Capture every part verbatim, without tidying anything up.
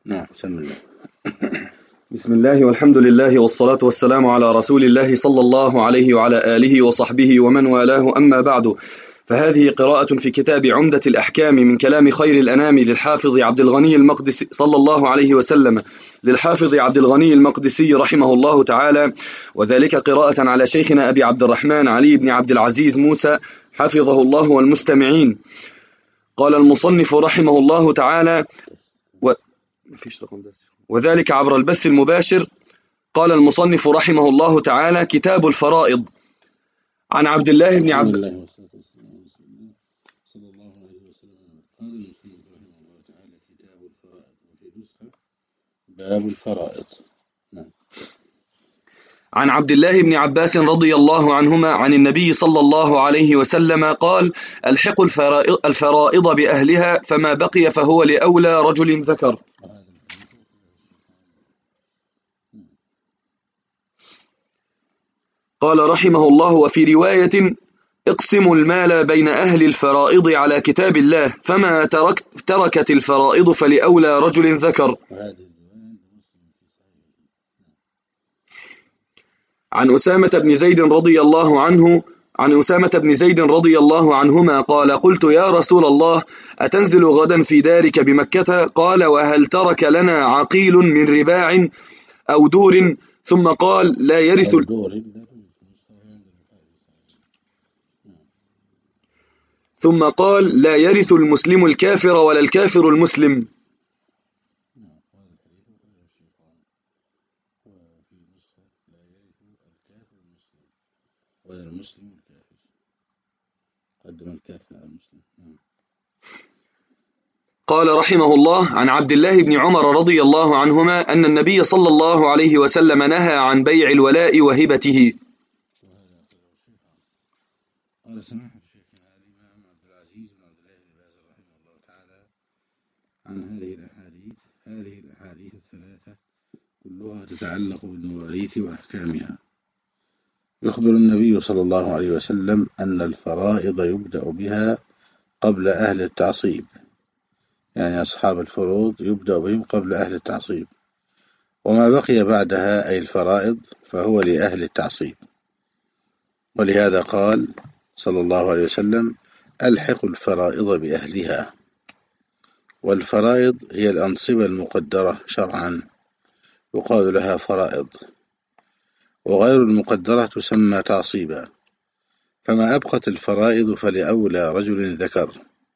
نعم بسم الله. بسم الله والحمد لله والصلاة والسلام على رسول الله صلى الله عليه وعلى آله وصحبه ومن والاه، أما بعد، فهذه قراءة في كتاب عمدة الأحكام من كلام خير الأنام للحافظ عبد الغني المقدسي صلى الله عليه وسلم للحافظ عبد الغني المقدسي رحمه الله تعالى، وذلك قراءة على شيخنا أبي عبد الرحمن علي بن عبد العزيز موسى حفظه الله والمستمعين. قال المصنف رحمه الله تعالى و... وذلك عبر البث المباشر. قال المصنف رحمه الله تعالى: كتاب الفرائض. عن عبد الله بن عبد الله صلى الله عليه وسلم قال المصنف رحمه الله تعالى: كتاب الفرائض، وفي نسخة باب الفرائض. نعم. عن عبد الله بن عباس رضي الله عنهما عن النبي صلى الله عليه وسلم قال: الحقوا الفرائض بأهلها، فما بقي فهو لأولى رجل ذكر. قال رحمه الله: وفي رواية: اقسموا المال بين أهل الفرائض على كتاب الله، فما ترك تركت الفرائض فلأولى رجل ذكر. عن أسامة بن زيد رضي الله عنه عن أسامة بن زيد رضي الله عنهما قال: قلت يا رسول الله، أتنزل غدا في دارك بمكة؟ قال: وهل ترك لنا عقيل من رباع أو دور؟ ثم قال: لا يرث ثم قال لا يرث المسلم الكافر ولا الكافر المسلم. ولا المسلم الكافر، قدم الكافر على المسلم. قال رحمه الله: عن عبد الله بن عمر رضي الله عنهما أن النبي صلى الله عليه وسلم نهى عن بيع الولاء وهبته. قال سماحة شيخنا الإمام عبد العزيز بن عبد الله بن باز رحمه الله تعالى عن هذه الأحاديث هذه الأحاديث الثلاثة كلها تتعلق بالمواريث وأحكامها. يخبر النبي صلى الله عليه وسلم أن الفرائض يبدأ بها قبل أهل التعصيب، يعني أصحاب الفروض يبدأ بهم قبل أهل التعصيب، وما بقي بعدها أي الفرائض فهو لأهل التعصيب. ولهذا قال صلى الله عليه وسلم: ألحقوا الفرائض بأهلها. والفرائض هي الأنصبة المقدرة شرعا يقال لها فرائض، وغير المقدرة تسمى تعصيبا. فما أبقت الفرائض فلأولى رجل ذكر،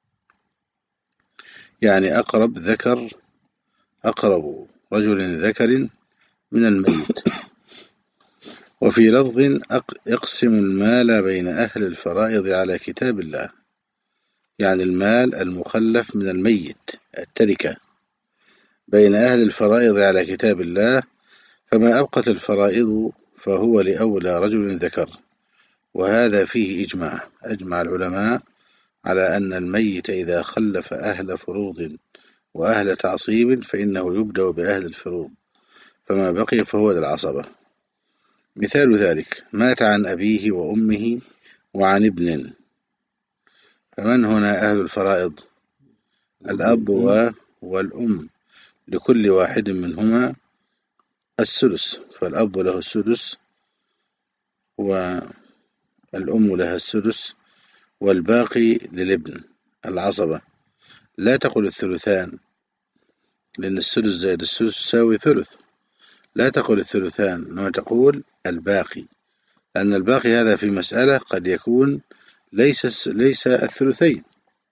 يعني أقرب ذكر أقرب رجل ذكر من الميت. وفي لفظ: اقسم المال بين أهل الفرائض على كتاب الله، يعني المال المخلف من الميت التركة بين أهل الفرائض على كتاب الله، فما أبقت الفرائض فهو لأولى رجل ذكر. وهذا فيه إجماع، أجمع العلماء على أن الميت إذا خلف أهل فروض وأهل تعصيب فإنه يبدأ بأهل الفروض، فما بقي فهو للعصبة. مثال ذلك: مات عن أبيه وأمه وعن ابن، فمن هنا أهل الفرائض؟ الأب والأم، لكل واحد منهما السدس، فالأب له السدس والأم لها السدس، والباقي للابن العصبة. لا تقل الثلثان، لأن السدس زائد السدس يساوي ثلث. لا تقل الثلثان، إنما تقول الباقي، لأن الباقي هذا في مسألة قد يكون ليس ليس الثلثين.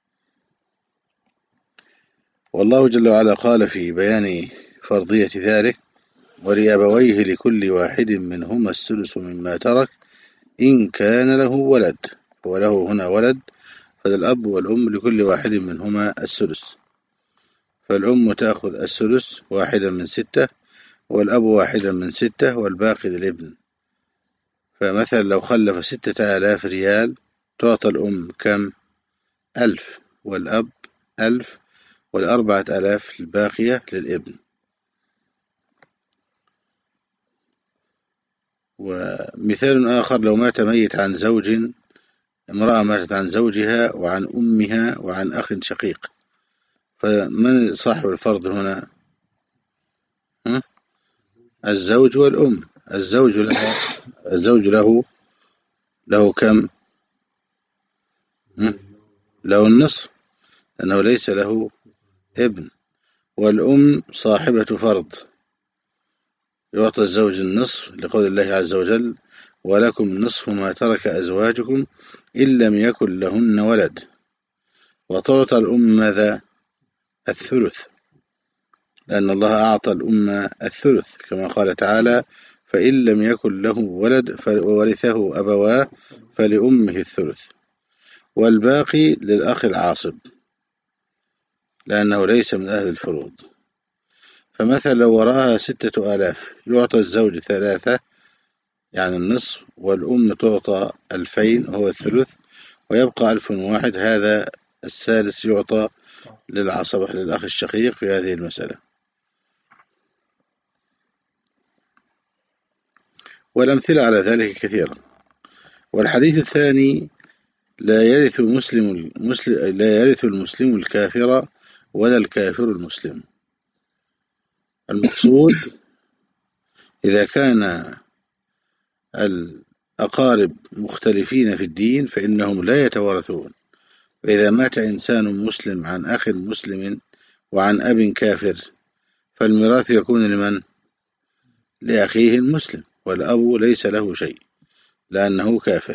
والله جل وعلا قال في بيان فرضية ذلك: ولأبويه لكل واحد منهما السدس مما ترك إن كان له ولد. وله هنا ولد، فالأب والأم لكل واحد منهما السدس، فالأم تأخذ السدس واحدا من ستة، والأب واحدا من ستة، والباقي للابن. فمثلا لو خلف ستة آلاف ريال تعطى الأم كم؟ ألف، والأب ألف، والأربعة آلاف الباقية للابن. ومثال آخر: لو مات ميت عن زوج، امرأة ماتت عن زوجها وعن أمها وعن أخ شقيق، فمن صاحب الفرض هنا؟ الزوج والأم. الزوج له الزوج له له كم؟ له النصف لأنه ليس له ابن. والأم صاحبة فرض، يعطى الزوج النصف لقول الله عز وجل: ولكم نصف ما ترك أزواجكم إن لم يكن لهن ولد. وتعطى الأم ماذا؟ الثلث، لأن الله أعطى الأم الثلث كما قال تعالى: فإن لم يكن له ولد وورثه أبواه فلأمه الثلث. والباقي للأخ العاصب لأنه ليس من أهل الفروض. فمثلا لو وراها ستة آلاف يعطى الزوج ثلاثة يعني النصف، والأم تعطى ألفين وهو الثلث، ويبقى ألف واحد، هذا السادس يعطى للعصبة للأخ الشقيق في هذه المسألة. والأمثلة على ذلك كثيرة. والحديث الثاني: لا يرث المسلم لا يرث المسلم الكافر ولا الكافر المسلم. المقصود إذا كان الأقارب مختلفين في الدين فإنهم لا يتوارثون. وإذا مات إنسان مسلم عن أخ مسلم وعن أب كافر فالميراث يكون لمن؟ لأخيه المسلم، والأب ليس له شيء لأنه كافر.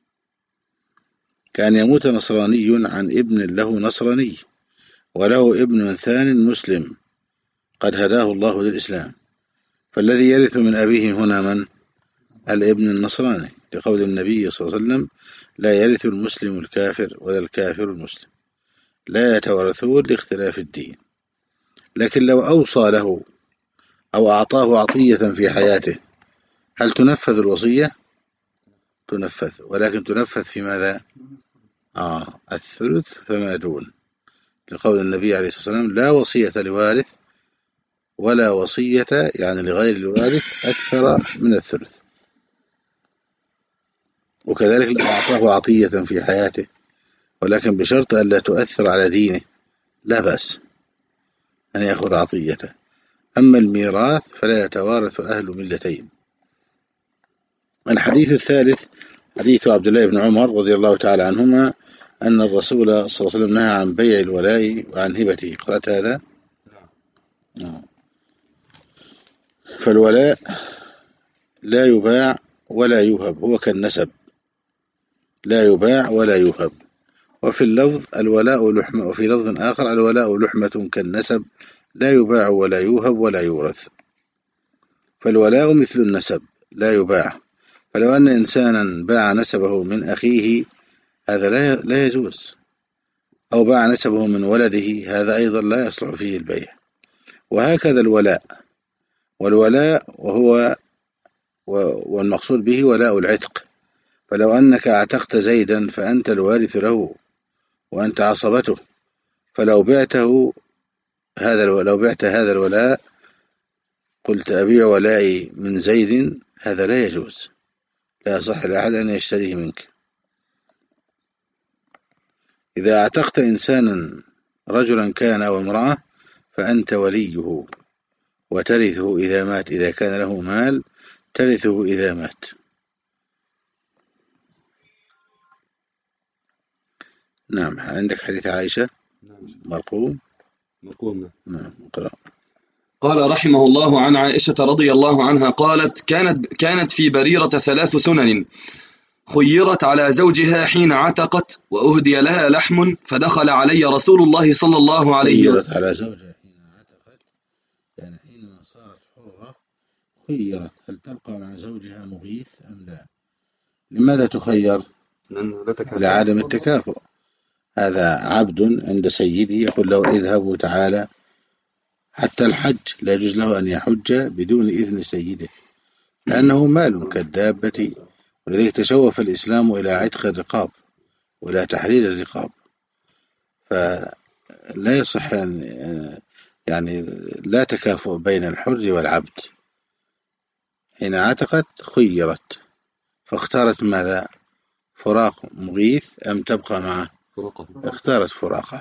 كان يموت نصراني عن ابن له نصراني وله ابن ثان مسلم قد هداه الله للإسلام، فالذي يرث من أبيه هنا من؟ الابن النصراني، لقول النبي صلى الله عليه وسلم: لا يرث المسلم الكافر ولا الكافر المسلم، لا يتورثون لاختلاف الدين. لكن لو أوصى له أو أعطاه عطية في حياته هل تنفذ الوصية؟ تنفذ، ولكن تنفذ في ماذا؟ آه الثلث فما دون، لقول النبي عليه الصلاة والسلام: لا وصية لوارث ولا وصية يعني لغير الوارث أكثر من الثلث. وكذلك لو أعطاه عطية في حياته ولكن بشرط أن لا تؤثر على دينه لا بأس أن يأخذ عطيته. أما الميراث فلا يتوارث أهل ملتين. الحديث الثالث حديث عبد الله بن عمر رضي الله تعالى عنهما أن الرسول صلى الله عليه وسلم نهى عن بيع الولاء وعن هبته. قرأت هذا؟ نعم. فالولاء لا يباع ولا يوهب، هو كالنسب لا يباع ولا يوهب. وفي اللفظ الولاء لحمة، وفي لفظ آخر الولاء لحمة كالنسب لا يباع ولا يوهب ولا يورث. فالولاء مثل النسب لا يباع، فلو أن إنسانا باع نسبه من أخيه هذا لا يجوز، أو باع نسبه من ولده هذا أيضا لا يصلح فيه البيع. وهكذا الولاء، والولاء وهو والمقصود به ولاء العتق. فلو أنك اعتقت زيدا فأنت الوارث له وأنت عصبته، فلو بعته هذا لو بعت هذا الولاء قلت أبيع ولائي من زيد، هذا لا يجوز، لا يصح لأحد أن يشتريه منك. إذا اعتقت إنسانا رجلا كان أو امرأة فأنت وليه وترثه إذا مات، إذا كان له مال ترثه إذا مات. نعم. عندك حديث عائشة مرقوم مرقوم نعم. قرأ. قال رحمه الله عن عائشة رضي الله عنها قالت: كانت كانت في بريرة ثلاث سنن، خيرت على زوجها حين عتقت وأهدي لها لحم، فدخل علي رسول الله صلى الله عليه وسلم. خيرت على زوجها حين عتقت يعني حينما صارت حرة خيرت هل تبقى مع زوجها مغيث أم لا. لماذا تخير؟ لعدم التكافؤ. هذا عبد عند سيده يقول له اذهب وتعالى، حتى الحج لا يجوز له أن يحج بدون إذن سيده لأنه مال كالدابة. ولذلك تشوف الإسلام إلى عتق الرقاب ولا تحرير الرقاب، فلا يصح يعني لا تكافؤ بين الحر والعبد. حين عتقت خيرت فاختارت ماذا؟ فراق مغيث أم تبقى معه؟ اختارت فراقه.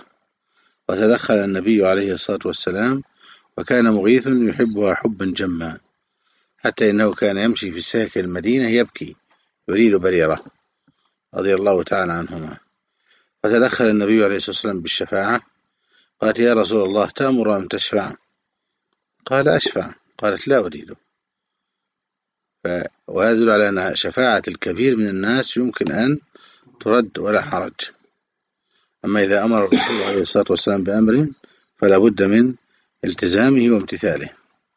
وتدخل النبي عليه الصلاة والسلام وكان مغيث يحبها حبا جما، حتى إنه كان يمشي في ساك المدينة يبكي يريد بريرة رضي الله تعالى عنهما، فتدخل النبي عليه الصلاة والسلام بالشفاعة. قالت: يا رسول الله تأمر أم تشفع؟ قال: أشفع. قالت: لا أريده. وهذا يدل على أن شفاعة الكبير من الناس يمكن أن ترد ولا حرج. أما إذا أمر الرسول عليه الصلاة والسلام بأمر فلا بد من التزامه وامتثاله.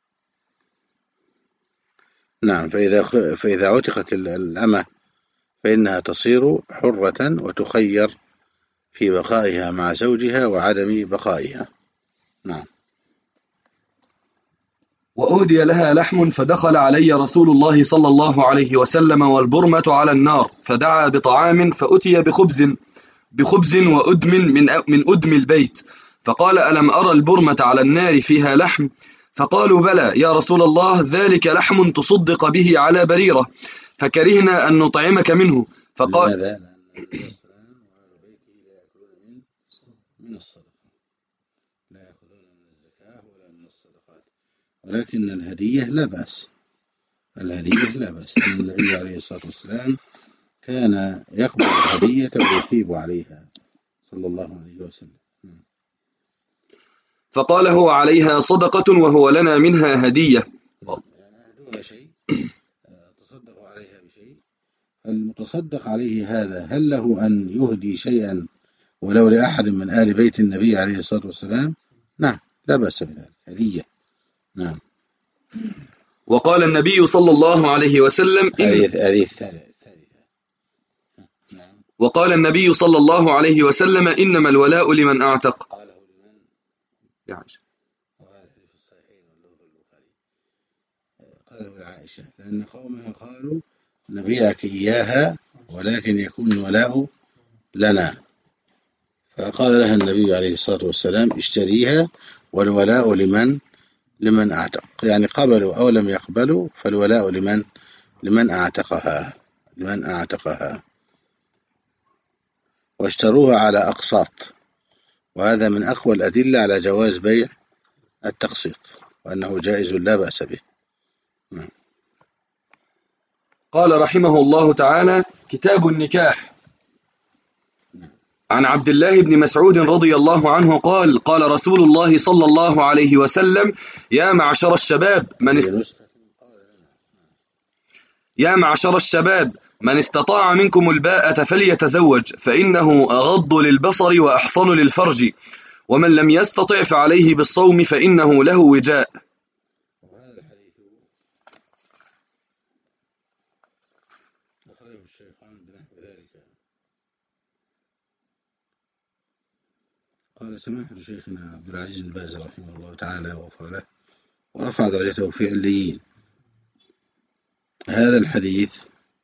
نعم. فإذا فإذا عتقت الأمة فإنها تصير حرة وتخير في بقائها مع زوجها وعدم بقائها. نعم. وأهدي لها لحم فدخل علي رسول الله صلى الله عليه وسلم والبرمة على النار، فدعا بطعام فأتي بخبز بخبز وأدم من من أدم البيت، فقال: ألم أرى البرمة على النار فيها لحم؟ فقالوا: بلى يا رسول الله، ذلك لحم تصدق به على بريرة، فكرهنا أن نطعمك منه. فقال: لماذا؟ من الصدقة لا يأخذون من الزكاة ولا من الصدقات، ولكن الهدية لا بأس. الهدية لا بأس. النبي عليه الصلاة والسلام كان يقبل الهدية ويثيب عليها صلى الله عليه وسلم. فقال: هو عليها صدقة وهو لنا منها هدية. يعني دون شيء تصدق عليها بشيء. المتصدق عليه هذا هل له أن يهدي شيئا ولو لأحد من آل بيت النبي عليه الصلاة والسلام؟ نعم، لا بأس بذلك، هدية. نعم. وقال النبي صلى الله عليه وسلم هذه هذه الثالثة. نعم. وقال النبي صلى الله عليه وسلم: إنما الولاء لمن أعتق. قاله لمن؟ لعائشة. وهذا في الصحيحين واللفظ البخاري. قاله لعائشة لأن قومها قالوا: نبيعك إياها ولكن يكون الولاء لنا. فقال لها النبي عليه الصلاة والسلام: اشتريها والولاء لمن لمن أعتق. يعني قبلوا أو لم يقبلوا فالولاء لمن لمن أعتقها لمن أعتقها واشتروها على أقساط، وهذا من أقوى الأدلة على جواز بيع التقسيط وأنه جائز لا بأس به. قال رحمه الله تعالى: كتاب النكاح. عن عبد الله بن مسعود رضي الله عنه قال: قال رسول الله صلى الله عليه وسلم: يا معشر الشباب من است... يا معشر الشباب من استطاع منكم الباءة فليتزوج، فإنه أغض للبصر وأحصن للفرج، ومن لم يستطع فعليه بالصوم فإنه له وجاء. وهذا الحديث أخرجه الشيخان بنحو ذلك. قال سماحة شيخنا عبد العزيز بن باز رحمه الله تعالى وغفر له ورفع درجته في عليين: هذا الحديث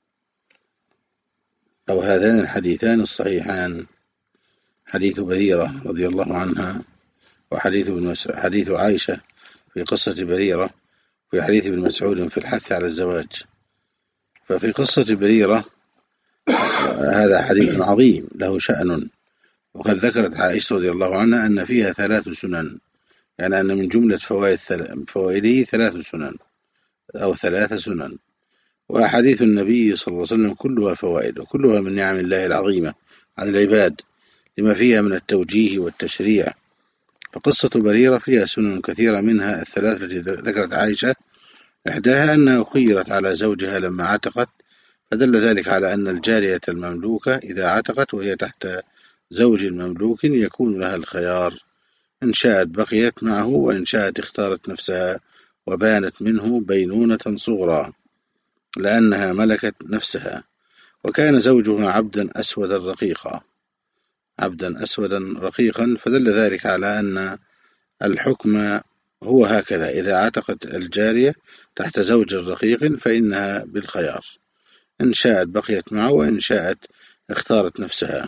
أو هذان الحديثان الصحيحان، حديث بريرة رضي الله عنها وحديث حديث عائشة في قصة بريرة، في حديث ابن مسعود في الحث على الزواج. ففي قصة بريرة هذا حديث عظيم له شأن، وقد ذكرت عائشة رضي الله عنها أن فيها ثلاث سنن، يعني أن من جملة فوائد فوائده ثلاث سنن أو ثلاث سنن. وأحاديث النبي صلى الله عليه وسلم كلها فوائد وكلها من نعم الله العظيمة على العباد لما فيها من التوجيه والتشريع. فقصة بريرة فيها سنن كثيرة، منها الثلاث التي ذكرت عائشة. إحداها أنها خيرت على زوجها لما عتقت، فدل ذلك على أن الجارية المملوكة إذا عتقت وهي تحت زوج مملوك يكون لها الخيار، إن شاءت بقيت معه وإن شاءت اختارت نفسها وبانت منه بينونة صغرى لأنها ملكت نفسها. وكان زوجها عبدا أسودا رقيقا عبدا أسودا رقيقا فدل ذلك على أن الحكم هو هكذا: إذا عتقت الجارية تحت زوج رقيق فإنها بالخيار، إن شاءت بقيت معه وإن شاءت اختارت نفسها.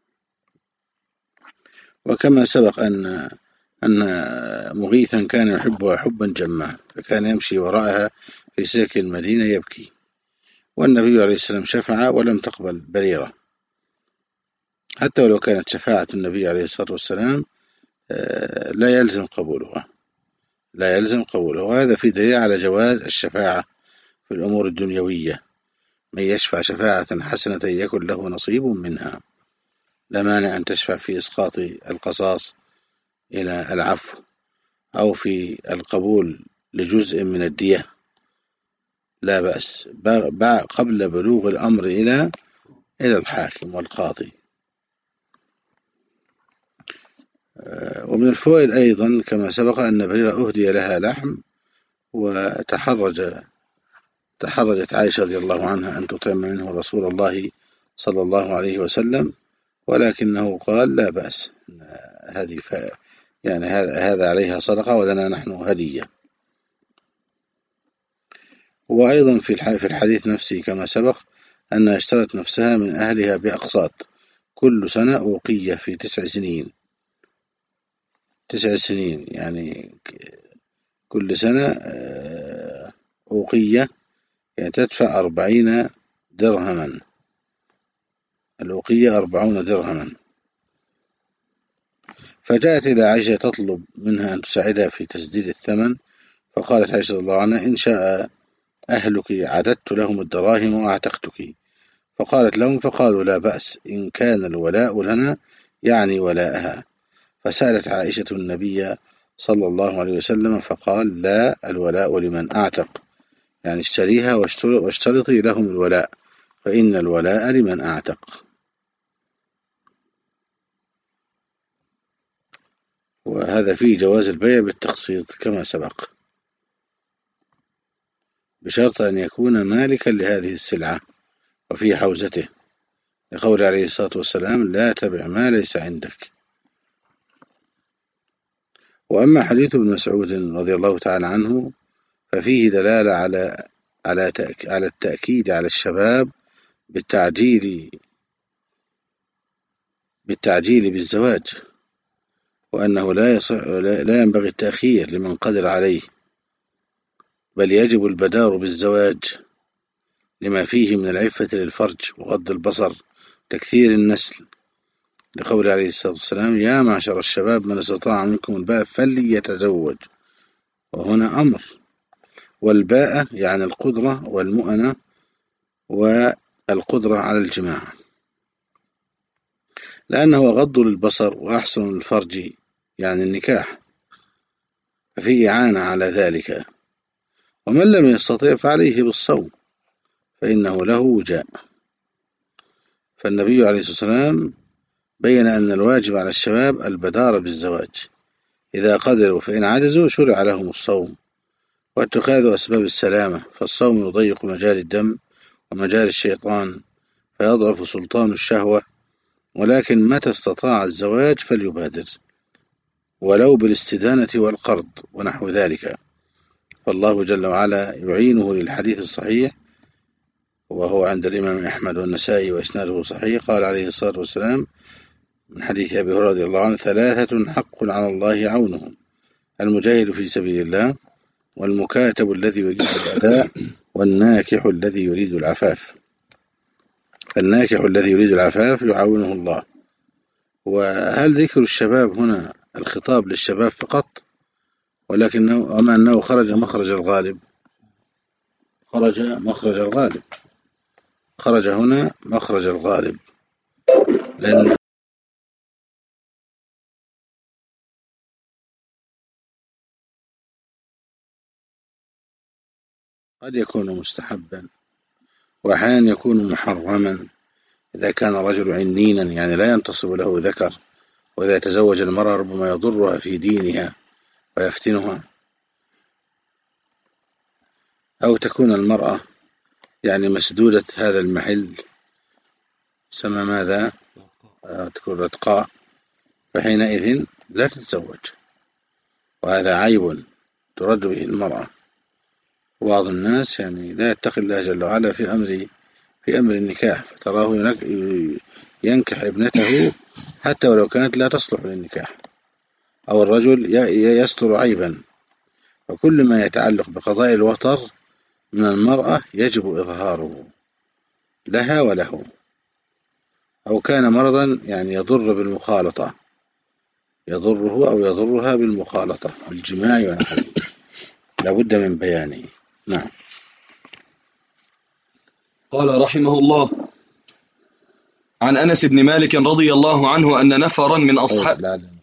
وكما سبق أن أن مغيثا كان يحبها حبا جما، فكان يمشي وراءها في سلك المدينة يبكي، والنبي عليه السلام شفع ولم تقبل بريرة، حتى ولو كانت شفاعة النبي عليه الصلاة والسلام لا يلزم قبولها لا يلزم قبولها وهذا في دليل على جواز الشفاعة في الأمور الدنيوية. من يشفع شفاعة حسنة يكن له نصيب منها. لا مانع أن تشفع في إسقاط القصاص إلى العفو، أو في القبول لجزء من الدية، لا بأس قبل بلوغ الأمر إلى إلى الحاكم والقاضي. ومن الفوائد أيضا كما سبق أن بريرة أهدي لها لحم، وتحرج تحرجت عائشة رضي الله عنها أن تطعم منه رسول الله صلى الله عليه وسلم، ولكنه قال لا بأس، هذه يعني هذا عليها صدقة ولنا نحن هدية. وأيضا في الحديث نفسه كما سبق أنها اشترت نفسها من أهلها بأقساط، كل سنة أوقية في تسع سنين تسع سنين يعني كل سنة أوقية، يعني تدفع أربعين درهما، الأوقية أربعون درهما. فجاءت إلى عائشة تطلب منها أن تساعدها في تسديد الثمن، فقالت عائشة رضي الله عنها إن شاء أهلك عددت لهم الدراهم وأعتقتك. فقالت لهم فقالوا لا بأس إن كان الولاء لنا يعني ولاءها. فسألت عائشة النبي صلى الله عليه وسلم فقال لا، الولاء لمن أعتق، يعني اشتريها واشترطي لهم الولاء، فإن الولاء لمن أعتق. وهذا فيه جواز البيع بالتقسيط كما سبق، بشرط أن يكون مالكا لهذه السلعة وفي حوزته، لقول عليه الصلاة والسلام لا تبع ما ليس عندك. وأما حديث ابن مسعود رضي الله تعالى عنه ففيه دلالة على على على التأكيد على الشباب بالتعجيل بالتعجيل بالزواج، وأنه لا يصح لا ينبغي التأخير لمن قدر عليه، بل يجب البدار بالزواج لما فيه من العفة للفرج وغض البصر تكثير النسل، لقول عليه الصلاة والسلام يا معشر الشباب من استطاع منكم الباء فليتزوج، وهنا أمر، والباء يعني القدرة والمؤنة والقدرة على الجماع، لأنه غض للبصر وأحسن الفرج يعني النكاح، ففيه إعانة على ذلك. ومن لم يستطع فعليه بالصوم فإنه له وجاء. فالنبي عليه الصلاة والسلام بين أن الواجب على الشباب البدار بالزواج إذا قدروا، فإن عجزوا شرع لهم الصوم واتخاذ أسباب السلامة، فالصوم يضيق مجال الدم ومجال الشيطان فيضعف سلطان الشهوة، ولكن متى استطاع الزواج فليبادر ولو بالاستدانة والقرض ونحو ذلك، فالله جل وعلا يعينه للحديث الصحيح، وهو عند الإمام أحمد والنسائي وإسناده صحيح. قال عليه الصلاة والسلام من حديث أبي هريرة رضي الله عنه ثلاثة حق على الله عونهم: المجاهد في سبيل الله، والمكاتب الذي يريد الأداء، والناكح الذي يريد العفاف. الناكح الذي يريد العفاف يعاونه الله. وهل ذكر الشباب هنا الخطاب للشباب فقط، ولكنه أما أنه خرج مخرج الغالب خرج مخرج الغالب خرج هنا مخرج الغالب، لأن قد يكون مستحبا وأحيانا يكون محرما إذا كان رجل عنينا يعني لا ينتصب له ذكر، وإذا تزوج المرأة ربما يضرها في دينها ويفتنها، أو تكون المرأة يعني مسدودة هذا المحل سمى ماذا تكون رتقاء، فحينئذ لا تتزوج، وهذا عيب ترد به المرأة. بعض الناس يعني لا يتقي الله جل وعلا في أمر في أمر النكاح، فتراه ينكح ابنته حتى ولو كانت لا تصلح للنكاح، أو الرجل يستر عيبا، وكل ما يتعلق بقضاء الوطر من المرأة يجب إظهاره لها وله، أو كان مرضا يعني يضر بالمخالطة يضره أو يضرها بالمخالطة بالجماع ونحوه، لابد من بيانه. نعم. قال رحمه الله: عن أنس بن مالك رضي الله عنه أن نفرا من أصحاب بعد